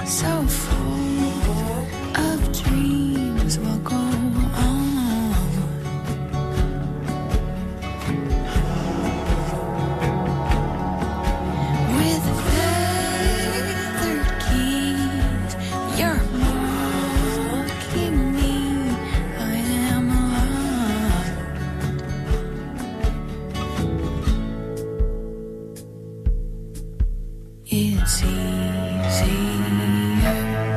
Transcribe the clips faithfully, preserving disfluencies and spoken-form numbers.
so full of dreams will go on. With feathered keys, you're mocking me. I am lost. It's easier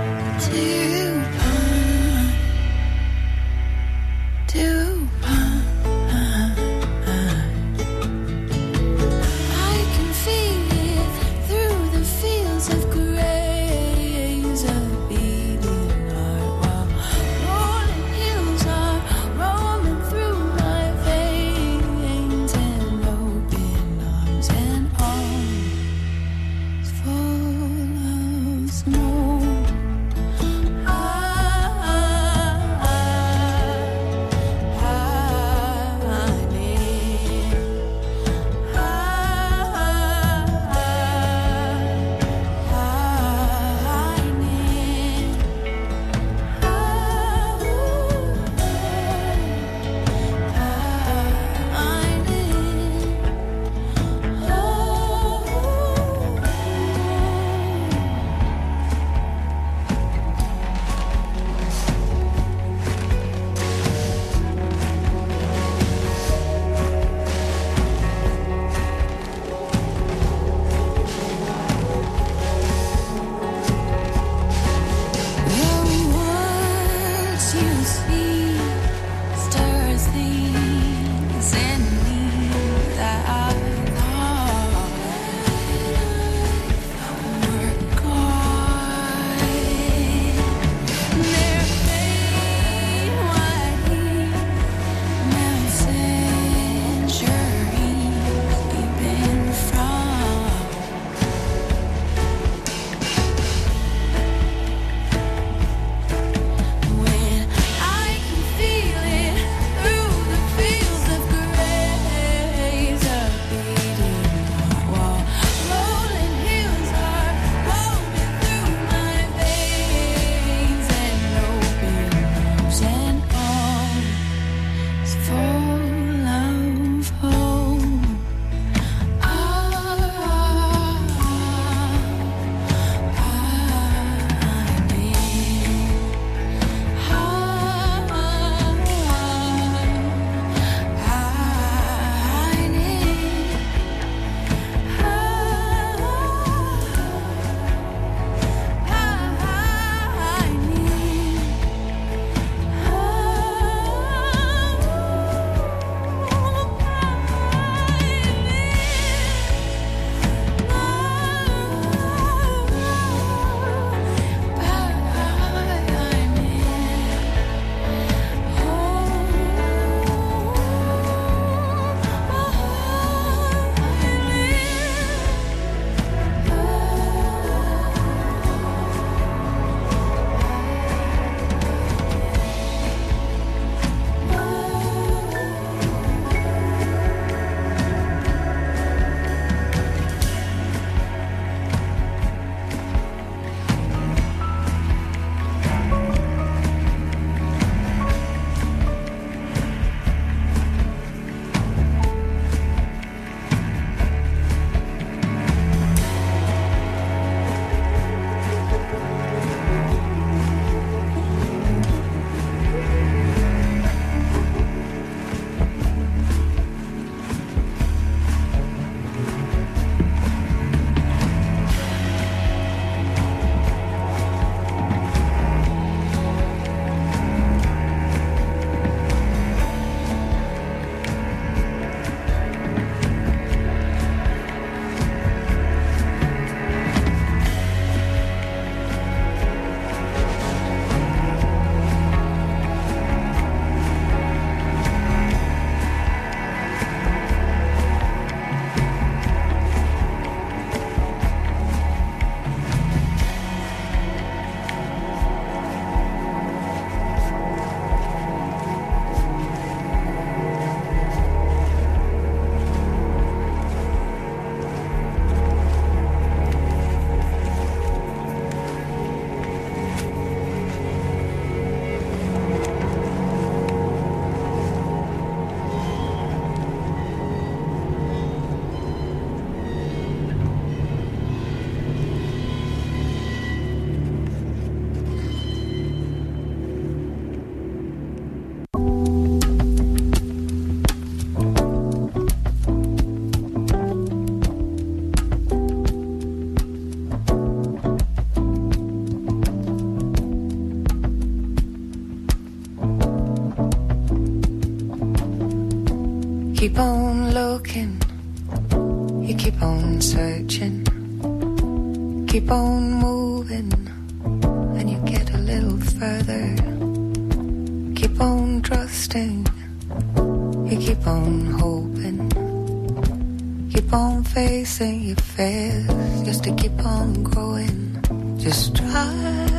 keep on looking, you keep on searching, keep on moving, and you get a little further. Keep on trusting, you keep on hoping, keep on facing your fears, just to keep on growing. Just try,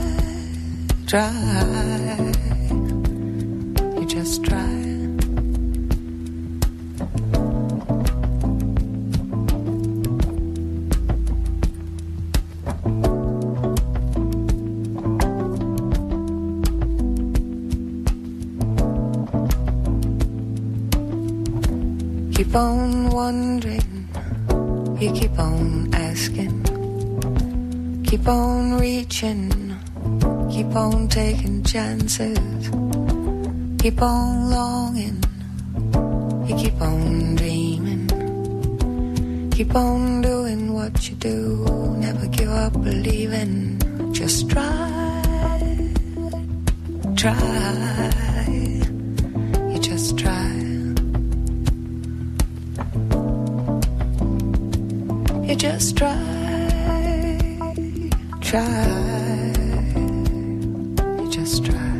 try, you just try. Keep on wondering, you keep on asking, keep on reaching, keep on taking chances, keep on longing, you keep on dreaming, keep on doing what you do, never give up believing, just try, try, you just try. You just try, try, you just try.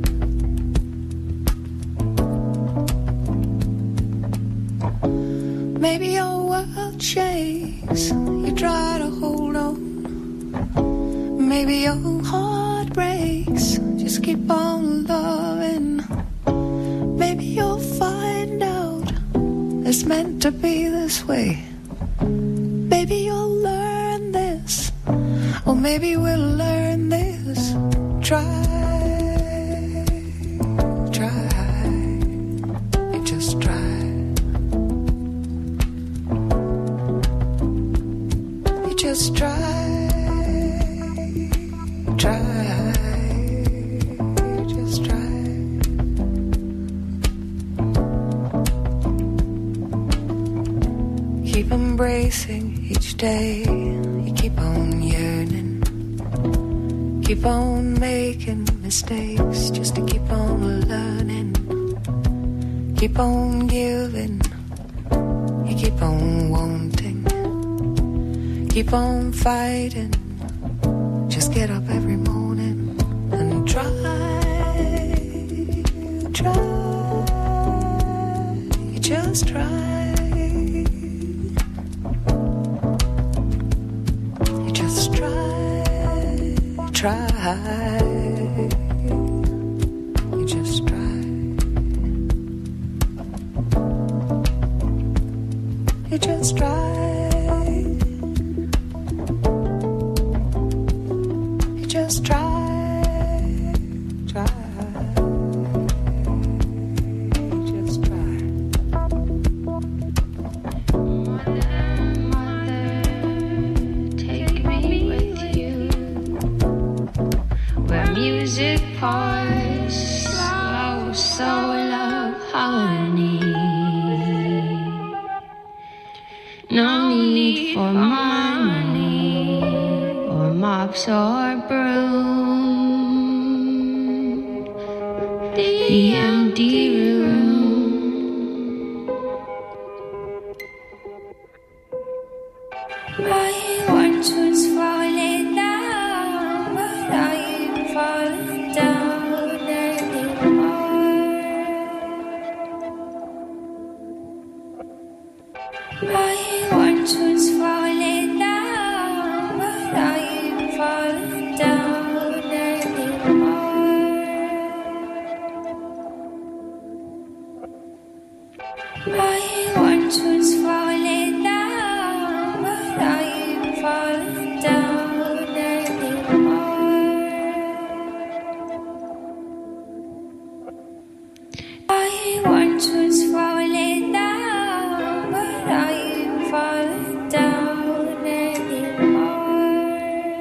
Maybe your world shakes, you try to hold on. Maybe your heart breaks, just keep on loving. Maybe you'll find out it's meant to be this way. Maybe you'll learn this, or maybe we'll learn this. Try, try, you just try. You just try, try, you just try. Keep embracing each day, you keep on yearning, keep on making mistakes, just to keep on learning, keep on giving, you keep on wanting, keep on fighting, just get up every morning and try, try, you just try. Try, you just try, you just try, you just try, try, you just try. Mother, mother, take me with you. Where music pours slow, soul of honey. No need for money or mops or broom. The empty room. I once was falling down, but I ain't falling down anymore. I once was falling down, but I ain't falling down anymore. I once was falling down, but I ain't falling down anymore. I once was falling down, but I ain't falling down anymore.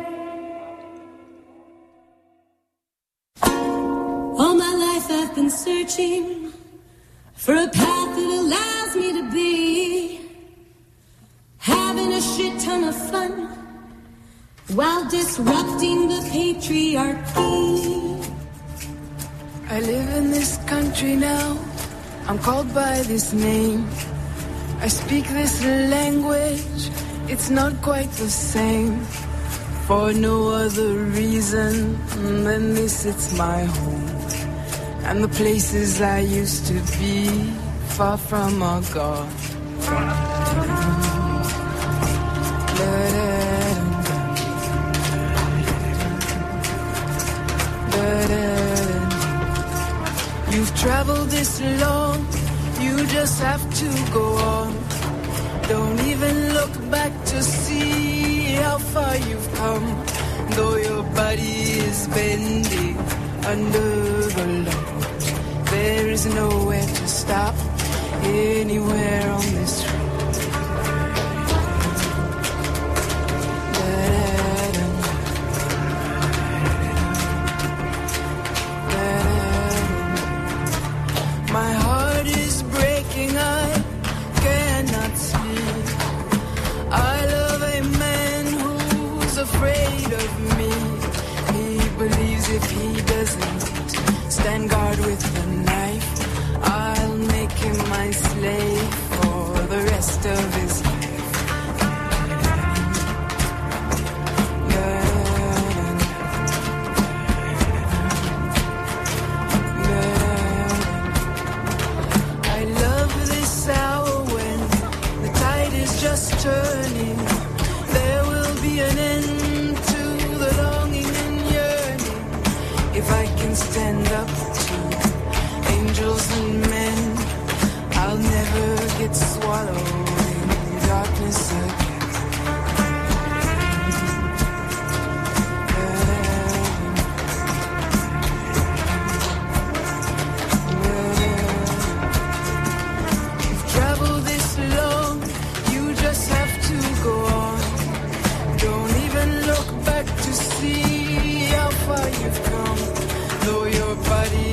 All my life I've been searching for a path that allows me to be having a shit ton of fun while disrupting the patriarchy. I live in this country now, I'm called by this name. I speak this language. It's not quite the same. For no other reason than this, it's my home. And the places I used to be, far from are gone. You've traveled this long, you just have to go on. Don't even look back to see how far you've come. Though your body is bending under the load, there is nowhere to stop anywhere on this road. My heart is breaking, I cannot sleep. I love a man who's afraid of me. He believes if he doesn't stand guard with the knife, I'll make him my slave for the rest of his life. I love this hour when the tide is just turning. There will be an end to the longing and yearning. If I can stand up to angels and men, I'll never get swallowed in darkness again. You've traveled this long, you just have to go on. Don't even look back to see how far you've come. Though your body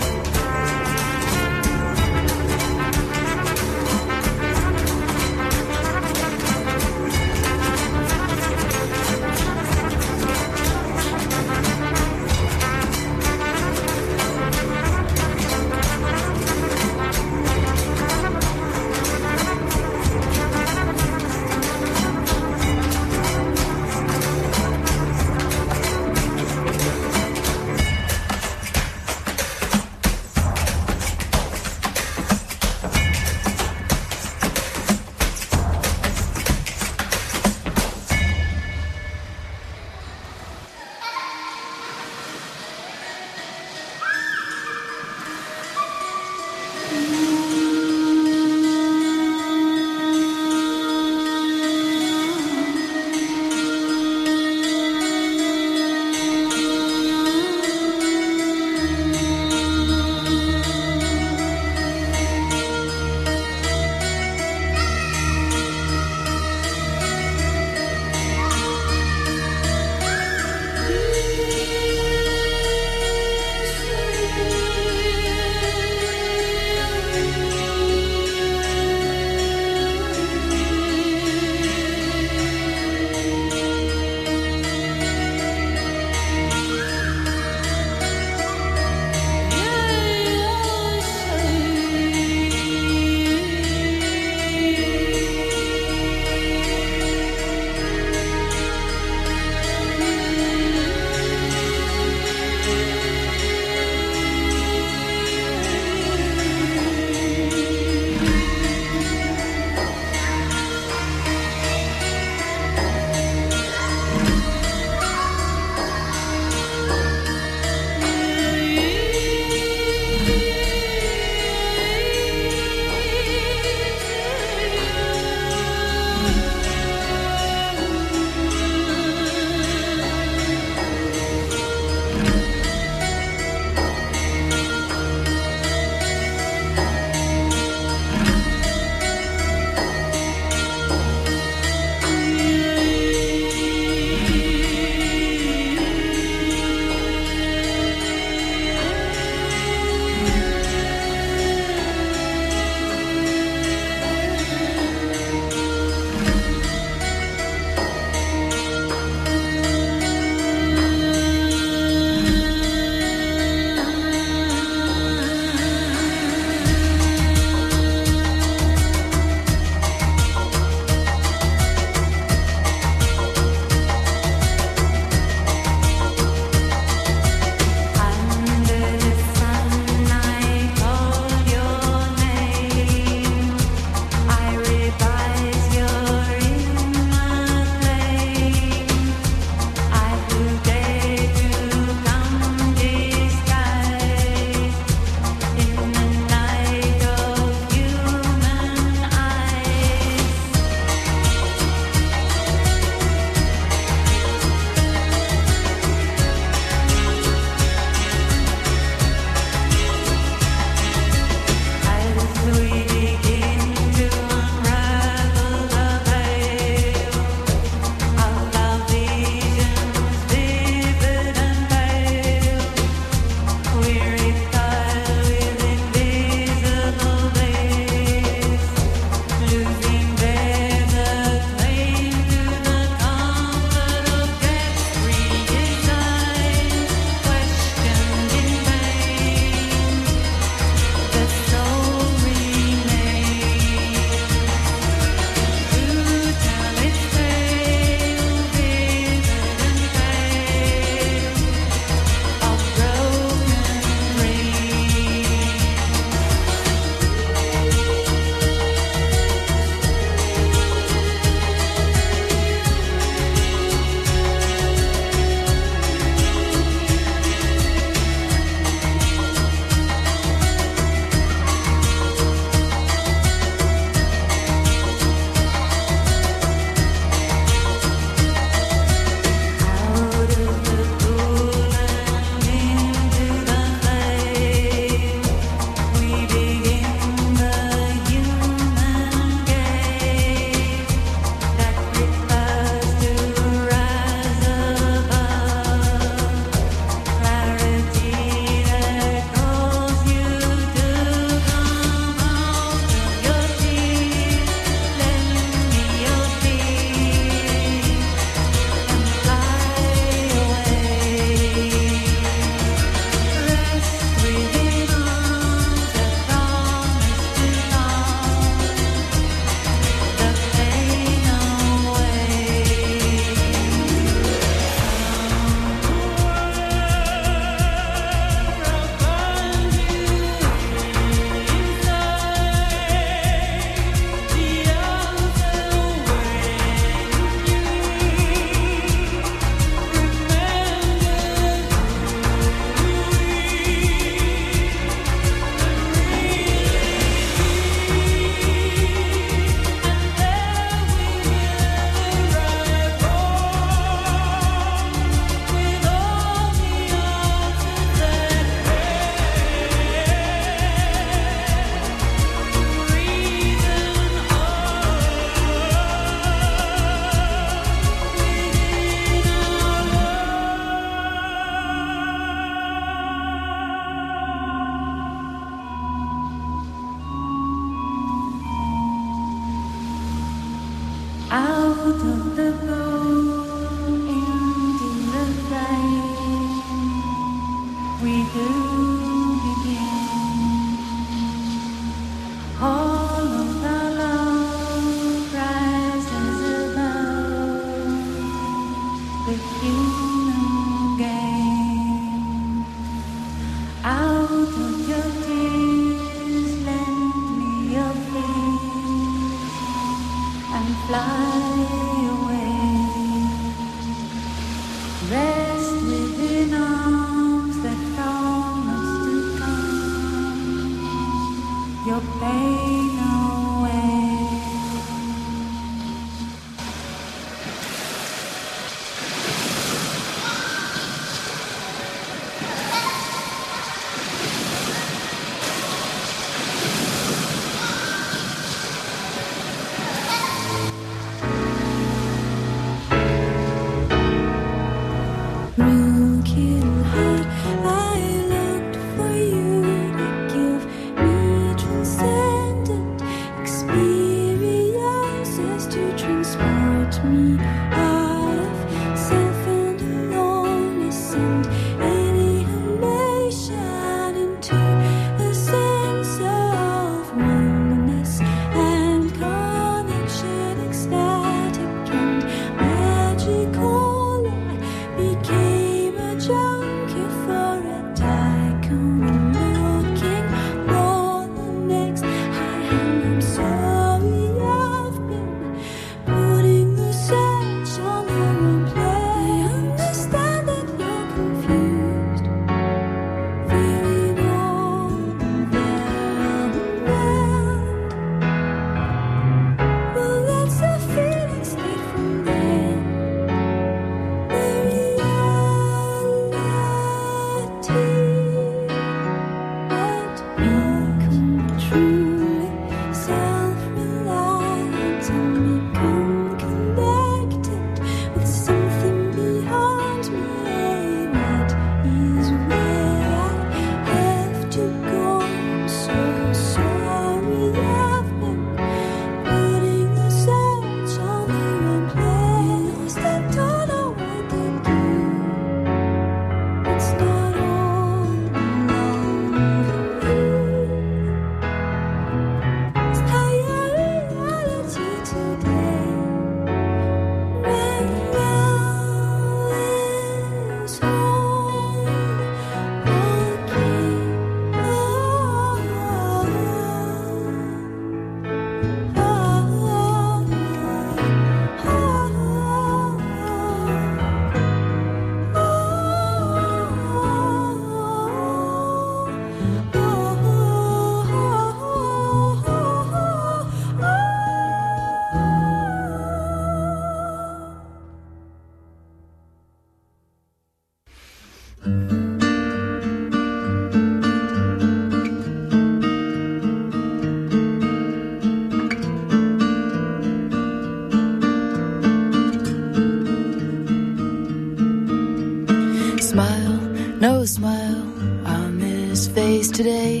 No smile on his face today.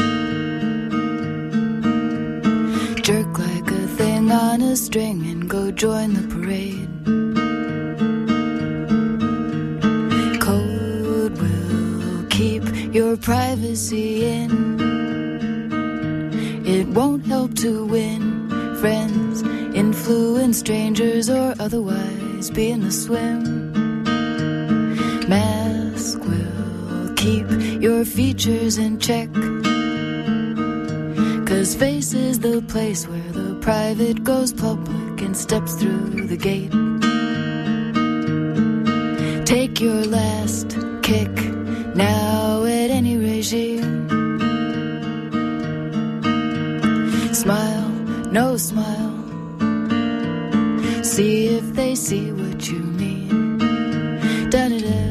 Jerk like a thing on a string and go join the parade. Code will keep your privacy in. It won't help to win friends, influence strangers, or otherwise be in the swim. Mask will keep your features in check, 'cause face is the place where the private goes public and steps through the gate. Take your last kick now at any regime. Smile, no smile. See if they see what you mean. Da da da.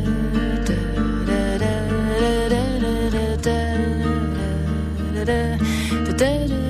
Da da da